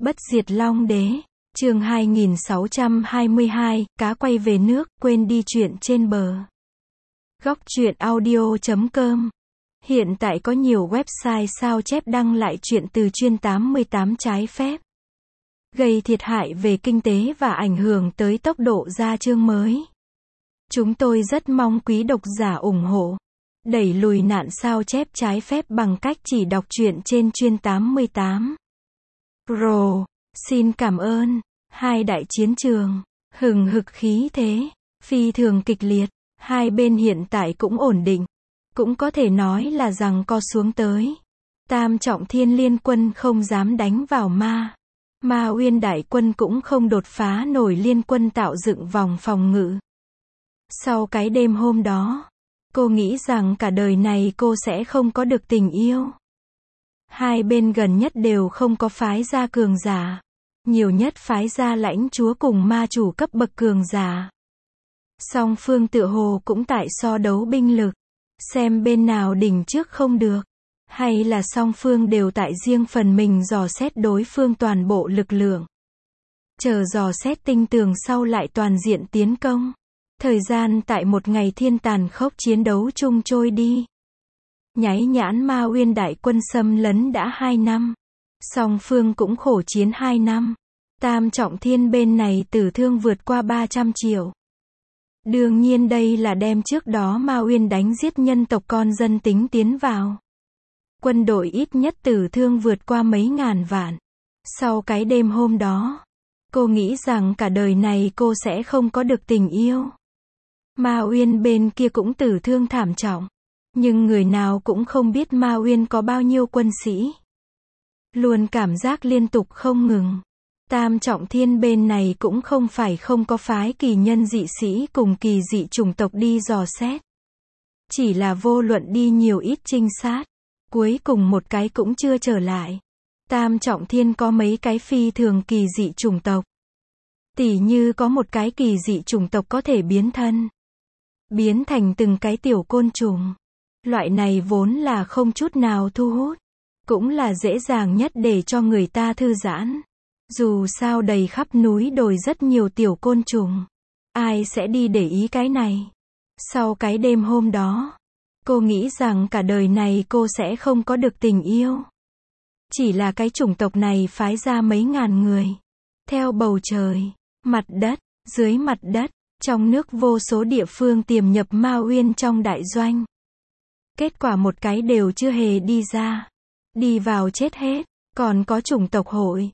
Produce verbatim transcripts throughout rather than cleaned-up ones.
Bất diệt Long Đế, chương hai nghìn sáu trăm hai mươi hai, cá quay về nước, quên đi chuyện trên bờ. Góc truyện audio chấm com. Hiện tại có nhiều website sao chép đăng lại chuyện từ chuyên tám mươi tám trái phép, gây thiệt hại về kinh tế và ảnh hưởng tới tốc độ ra chương mới. Chúng tôi rất mong quý độc giả ủng hộ, đẩy lùi nạn sao chép trái phép bằng cách chỉ đọc truyện trên chuyên tám mươi tám. Pro, xin cảm ơn. Hai đại chiến trường, hừng hực khí thế, phi thường kịch liệt, hai bên hiện tại cũng ổn định, cũng có thể nói là giằng co xuống tới. Tam trọng thiên liên quân không dám đánh vào ma. Ma Uyên đại quân cũng không đột phá nổi liên quân tạo dựng vòng phòng ngự. Sau cái đêm hôm đó, cô nghĩ rằng cả đời này cô sẽ không có được tình yêu. Hai bên gần nhất đều không có phái gia cường giả, nhiều nhất phái gia lãnh chúa cùng ma chủ cấp bậc cường giả. Song phương tựa hồ cũng tại so đấu binh lực, xem bên nào đỉnh trước không được, hay là song phương đều tại riêng phần mình dò xét đối phương toàn bộ lực lượng, chờ dò xét tinh tường sau lại toàn diện tiến công. Thời gian tại một ngày thiên tàn khốc chiến đấu chung trôi đi. Nháy nhãn Ma Uyên đại quân xâm lấn đã hai năm. Song phương cũng khổ chiến hai năm. Tam trọng thiên bên này tử thương vượt qua ba trăm triệu. Đương nhiên đây là đem trước đó Ma Uyên đánh giết nhân tộc con dân tính tiến vào. Quân đội ít nhất tử thương vượt qua mấy ngàn vạn. Sau cái đêm hôm đó, cô nghĩ rằng cả đời này cô sẽ không có được tình yêu. Ma Uyên bên kia cũng tử thương thảm trọng, nhưng người nào cũng không biết Ma Uyên có bao nhiêu quân sĩ. Luôn cảm giác liên tục không ngừng. Tam trọng thiên bên này cũng không phải không có phái kỳ nhân dị sĩ cùng kỳ dị chủng tộc đi dò xét. Chỉ là vô luận đi nhiều ít trinh sát, cuối cùng một cái cũng chưa trở lại. Tam trọng thiên có mấy cái phi thường kỳ dị chủng tộc. Tỉ như có một cái kỳ dị chủng tộc có thể biến thân, biến thành từng cái tiểu côn trùng. Loại này vốn là không chút nào thu hút, cũng là dễ dàng nhất để cho người ta thư giãn. Dù sao đầy khắp núi đồi rất nhiều tiểu côn trùng, ai sẽ đi để ý cái này. Sau cái đêm hôm đó, cô nghĩ rằng cả đời này cô sẽ không có được tình yêu. Chỉ là cái chủng tộc này phái ra mấy ngàn người, theo bầu trời, mặt đất, dưới mặt đất, trong nước vô số địa phương tiềm nhập Ma Uyên trong đại doanh. Kết quả một cái đều chưa hề đi ra. Đi vào chết hết. Còn có chủng tộc hội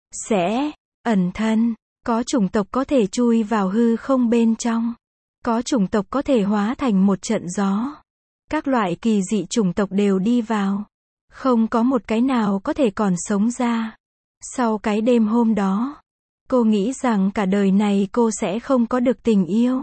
sẽ ẩn thân, có chủng tộc có thể chui vào hư không bên trong, có chủng tộc có thể hóa thành một trận gió. Các loại kỳ dị chủng tộc đều đi vào, không có một cái nào có thể còn sống ra. Sau cái đêm hôm đó, cô nghĩ rằng cả đời này cô sẽ không có được tình yêu.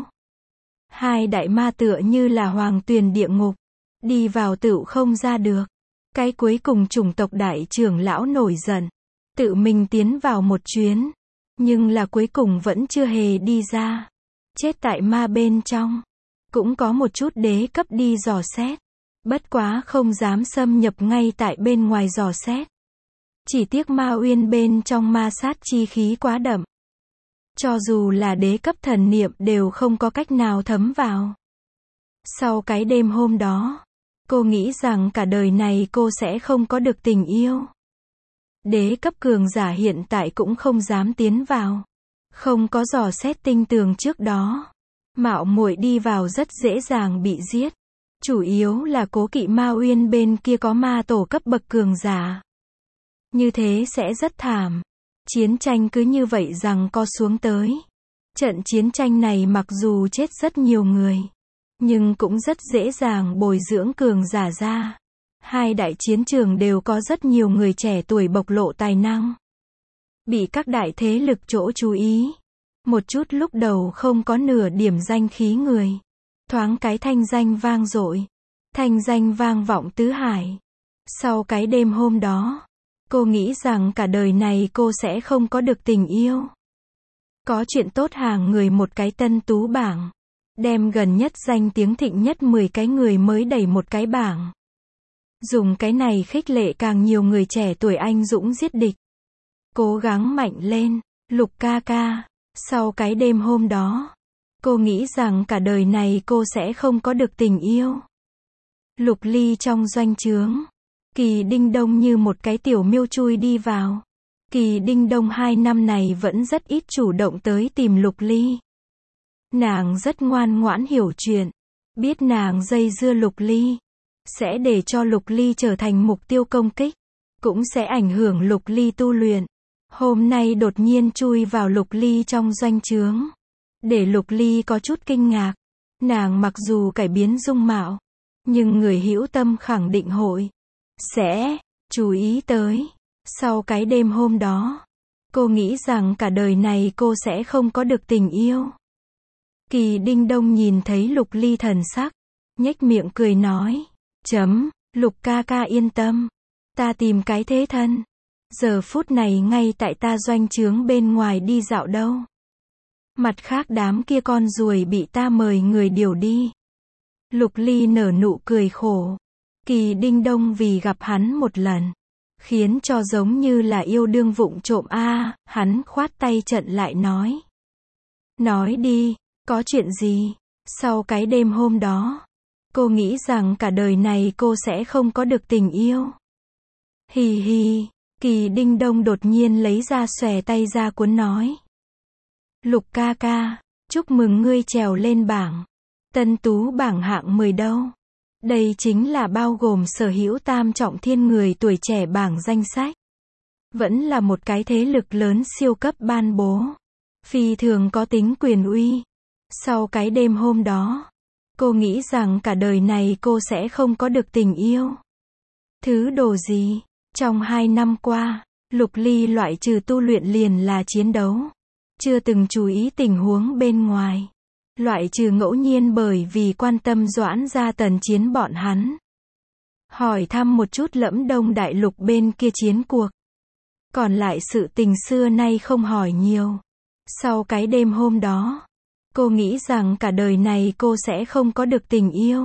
Hai đại ma tựa như là hoàng tuyền địa ngục, đi vào tựu không ra được. Cái cuối cùng chủng tộc đại trưởng lão nổi giận, tự mình tiến vào một chuyến, nhưng là cuối cùng vẫn chưa hề đi ra, chết tại ma bên trong. Cũng có một chút đế cấp đi dò xét, bất quá không dám xâm nhập ngay tại bên ngoài dò xét. Chỉ tiếc Ma Uyên bên trong ma sát chi khí quá đậm, cho dù là đế cấp thần niệm đều không có cách nào thấm vào. Sau cái đêm hôm đó, cô nghĩ rằng cả đời này cô sẽ không có được tình yêu. Đế cấp cường giả hiện tại cũng không dám tiến vào, không có dò xét tinh tường trước đó, mạo muội đi vào rất dễ dàng bị giết. Chủ yếu là cố kỵ Ma Uyên bên kia có ma tổ cấp bậc cường giả, như thế sẽ rất thảm. Chiến tranh cứ như vậy giằng co xuống tới. Trận chiến tranh này mặc dù chết rất nhiều người, nhưng cũng rất dễ dàng bồi dưỡng cường giả ra. Hai đại chiến trường đều có rất nhiều người trẻ tuổi bộc lộ tài năng, bị các đại thế lực chỗ chú ý. Một chút lúc đầu không có nửa điểm danh khí người, thoáng cái thanh danh vang dội, thanh danh vang vọng tứ hải. Sau cái đêm hôm đó, cô nghĩ rằng cả đời này cô sẽ không có được tình yêu. Có chuyện tốt hàng người một cái tân tú bảng, đem gần nhất danh tiếng thịnh nhất mười cái người mới đẩy một cái bảng. Dùng cái này khích lệ càng nhiều người trẻ tuổi anh dũng giết địch. Cố gắng mạnh lên, Lục ca ca. Sau cái đêm hôm đó, cô nghĩ rằng cả đời này cô sẽ không có được tình yêu. Lục Ly trong doanh trướng. Kỳ Đinh Đông như một cái tiểu miêu chui đi vào. Kỳ Đinh Đông hai năm này vẫn rất ít chủ động tới tìm Lục Ly. Nàng rất ngoan ngoãn hiểu chuyện. Biết nàng dây dưa Lục Ly sẽ để cho Lục Ly trở thành mục tiêu công kích, cũng sẽ ảnh hưởng Lục Ly tu luyện. Hôm nay đột nhiên chui vào Lục Ly trong doanh trướng, để Lục Ly có chút kinh ngạc. Nàng mặc dù cải biến dung mạo, nhưng người hữu tâm khẳng định hội sẽ chú ý tới. Sau cái đêm hôm đó, cô nghĩ rằng cả đời này cô sẽ không có được tình yêu. Kỳ Đinh Đông nhìn thấy Lục Ly thần sắc, nhếch miệng cười nói, chấm, Lục ca ca yên tâm, ta tìm cái thế thân. Giờ phút này ngay tại ta doanh trướng bên ngoài đi dạo đâu. Mặt khác đám kia con ruồi bị ta mời người điều đi. Lục Ly nở nụ cười khổ. Kỳ Đinh Đông vì gặp hắn một lần, khiến cho giống như là yêu đương vụng trộm a, à, hắn khoát tay chặn lại nói. Nói đi, có chuyện gì? Sau cái đêm hôm đó, cô nghĩ rằng cả đời này cô sẽ không có được tình yêu. Hì hì, Kỳ Đinh Đông đột nhiên lấy ra xòe tay ra cuốn nói. Lục ca ca, chúc mừng ngươi trèo lên bảng. Tân tú bảng hạng mười đâu. Đây chính là bao gồm sở hữu tam trọng thiên người tuổi trẻ bảng danh sách. Vẫn là một cái thế lực lớn siêu cấp ban bố. Phi thường có tính quyền uy. Sau cái đêm hôm đó, cô nghĩ rằng cả đời này cô sẽ không có được tình yêu. Thứ đồ gì? Trong hai năm qua, Lục Ly loại trừ tu luyện liền là chiến đấu. Chưa từng chú ý tình huống bên ngoài. Loại trừ ngẫu nhiên bởi vì quan tâm Doãn gia Tần chiến bọn hắn. Hỏi thăm một chút Lẫm Đông đại lục bên kia chiến cuộc. Còn lại sự tình xưa nay không hỏi nhiều. Sau cái đêm hôm đó, cô nghĩ rằng cả đời này cô sẽ không có được tình yêu.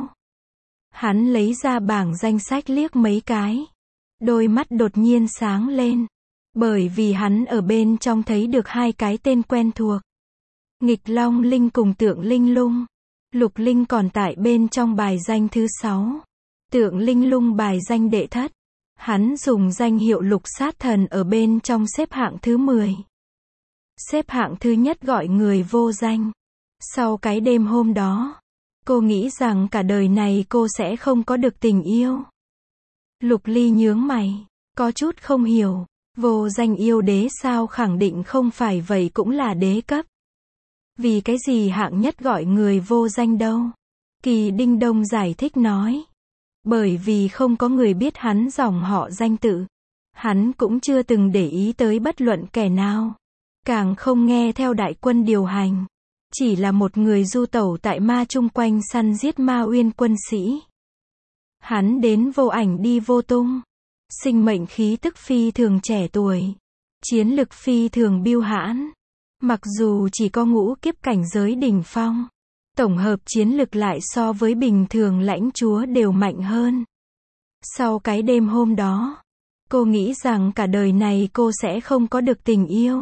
Hắn lấy ra bảng danh sách liếc mấy cái. Đôi mắt đột nhiên sáng lên. Bởi vì hắn ở bên trong thấy được hai cái tên quen thuộc. Nghịch Long Linh cùng Tượng Linh Lung. Lục Linh còn tại bên trong bài danh thứ sáu. Tượng Linh Lung bài danh đệ thất. Hắn dùng danh hiệu Lục Sát Thần ở bên trong xếp hạng thứ mười. Xếp hạng thứ nhất gọi người vô danh. Sau cái đêm hôm đó, cô nghĩ rằng cả đời này cô sẽ không có được tình yêu. Lục Ly nhướng mày, có chút không hiểu. Vô danh yêu đế sao? Khẳng định không phải vậy, cũng là đế cấp. Vì cái gì hạng nhất gọi người vô danh đâu? Kỳ Đinh Đông giải thích nói. Bởi vì không có người biết hắn dòng họ danh tự. Hắn cũng chưa từng để ý tới bất luận kẻ nào. Càng không nghe theo đại quân điều hành. Chỉ là một người du tẩu tại ma chung quanh săn giết ma uyên quân sĩ. Hắn đến vô ảnh đi vô tung. Sinh mệnh khí tức phi thường trẻ tuổi. Chiến lực phi thường biêu hãn. Mặc dù chỉ có ngũ kiếp cảnh giới đỉnh phong, tổng hợp chiến lực lại so với bình thường lãnh chúa đều mạnh hơn. Sau cái đêm hôm đó, cô nghĩ rằng cả đời này cô sẽ không có được tình yêu.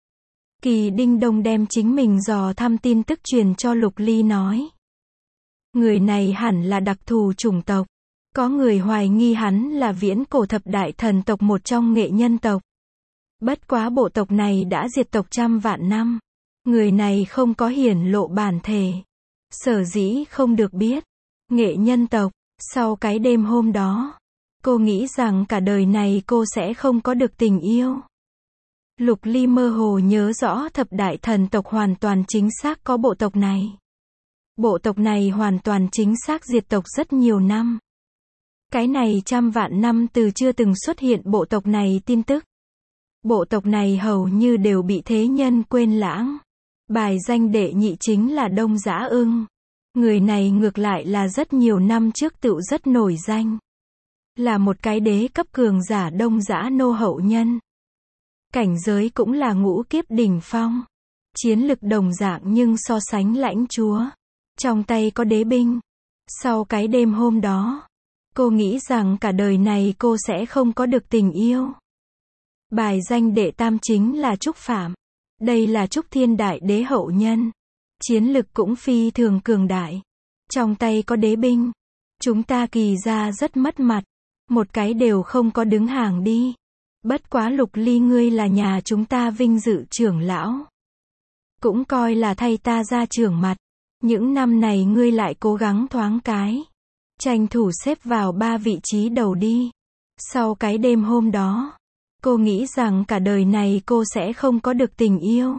Kỳ Đinh Đông đem chính mình dò thăm tin tức truyền cho Lục Ly nói. Người này hẳn là đặc thù chủng tộc. Có người hoài nghi hắn là viễn cổ thập đại thần tộc, một trong nghệ nhân tộc. Bất quá bộ tộc này đã diệt tộc trăm vạn năm. Người này không có hiển lộ bản thể. Sở dĩ không được biết. Nghệ nhân tộc. Sau cái đêm hôm đó, cô nghĩ rằng cả đời này cô sẽ không có được tình yêu. Lục Ly mơ hồ nhớ rõ thập đại thần tộc hoàn toàn chính xác có bộ tộc này. Bộ tộc này hoàn toàn chính xác diệt tộc rất nhiều năm. Cái này trăm vạn năm từ chưa từng xuất hiện bộ tộc này tin tức. Bộ tộc này hầu như đều bị thế nhân quên lãng. Bài danh đệ nhị chính là Đông Dã Ưng. Người này ngược lại là rất nhiều năm trước tựu rất nổi danh. Là một cái đế cấp cường giả Đông Dã nô hậu nhân. Cảnh giới cũng là ngũ kiếp đỉnh phong. Chiến lực đồng dạng nhưng so sánh lãnh chúa. Trong tay có đế binh. Sau cái đêm hôm đó, cô nghĩ rằng cả đời này cô sẽ không có được tình yêu. Bài danh đệ tam chính là Trúc Phạm. Đây là Trúc Thiên Đại Đế hậu nhân. Chiến lực cũng phi thường cường đại. Trong tay có đế binh. Chúng ta kỳ ra rất mất mặt. Một cái đều không có đứng hàng đi. Bất quá Lục Ly ngươi là nhà chúng ta vinh dự trưởng lão. Cũng coi là thay ta ra trưởng mặt. Những năm này ngươi lại cố gắng thoáng cái. Tranh thủ xếp vào ba vị trí đầu đi. Sau cái đêm hôm đó, cô nghĩ rằng cả đời này cô sẽ không có được tình yêu.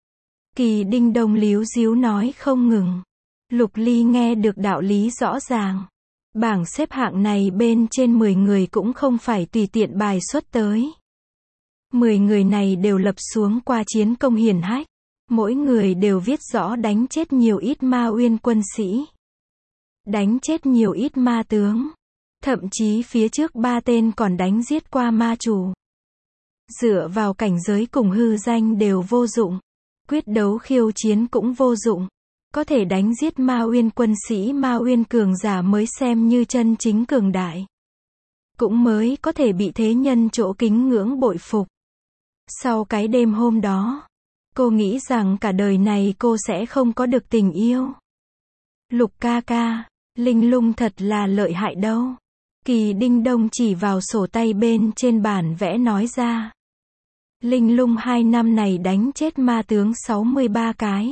Kỳ Đinh Đông líu díu nói không ngừng. Lục Ly nghe được đạo lý rõ ràng. Bảng xếp hạng này bên trên mười người cũng không phải tùy tiện bài xuất tới. mười người này đều lập xuống qua chiến công hiển hách. Mỗi người đều viết rõ đánh chết nhiều ít ma uyên quân sĩ. Đánh chết nhiều ít ma tướng. Thậm chí phía trước ba tên còn đánh giết qua ma chủ. Dựa vào cảnh giới cùng hư danh đều vô dụng. Quyết đấu khiêu chiến cũng vô dụng. Có thể đánh giết ma uyên quân sĩ ma uyên cường giả mới xem như chân chính cường đại. Cũng mới có thể bị thế nhân chỗ kính ngưỡng bội phục. Sau cái đêm hôm đó, cô nghĩ rằng cả đời này cô sẽ không có được tình yêu. Lục ca ca, Linh Lung thật là lợi hại đâu. Kỳ Đinh Đông chỉ vào sổ tay bên trên bản vẽ nói ra. Linh Lung hai năm này đánh chết ma tướng sáu mươi ba cái.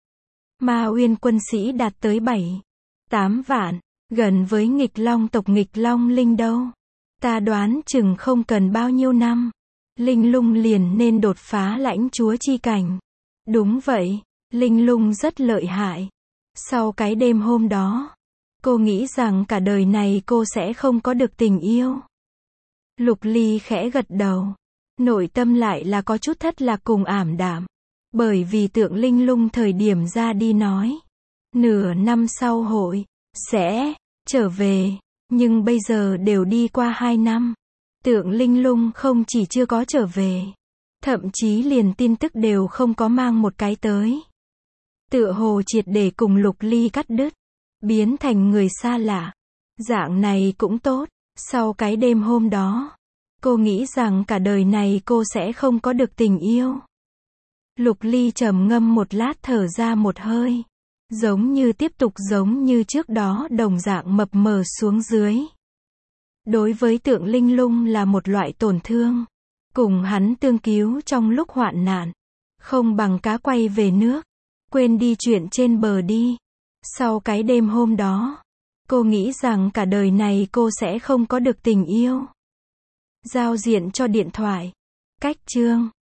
Ma uyên quân sĩ đạt tới bảy, tám vạn, gần với nghịch long tộc nghịch long linh đâu. Ta đoán chừng không cần bao nhiêu năm, Linh Lung liền nên đột phá lãnh chúa chi cảnh. Đúng vậy, Linh Lung rất lợi hại. Sau cái đêm hôm đó, cô nghĩ rằng cả đời này cô sẽ không có được tình yêu. Lục Ly khẽ gật đầu. Nội tâm lại là có chút thất lạc cùng ảm đạm. Bởi vì Tượng Linh Lung thời điểm ra đi nói. Nửa năm sau hội, sẽ, trở về. Nhưng bây giờ đều đi qua hai năm. Tượng Linh Lung không chỉ chưa có trở về. Thậm chí liền tin tức đều không có mang một cái tới. Tựa hồ triệt để cùng Lục Ly cắt đứt. Biến thành người xa lạ. Dạng này cũng tốt. Sau cái đêm hôm đó, cô nghĩ rằng cả đời này cô sẽ không có được tình yêu. Lục Ly trầm ngâm một lát thở ra một hơi. Giống như tiếp tục giống như trước đó đồng dạng mập mờ xuống dưới. Đối với Tượng Linh Lung là một loại tổn thương. Cùng hắn tương cứu trong lúc hoạn nạn. Không bằng cá quay về nước. Quên đi chuyện trên bờ đi. Sau cái đêm hôm đó, cô nghĩ rằng cả đời này cô sẽ không có được tình yêu. Giao diện cho điện thoại. Cách chương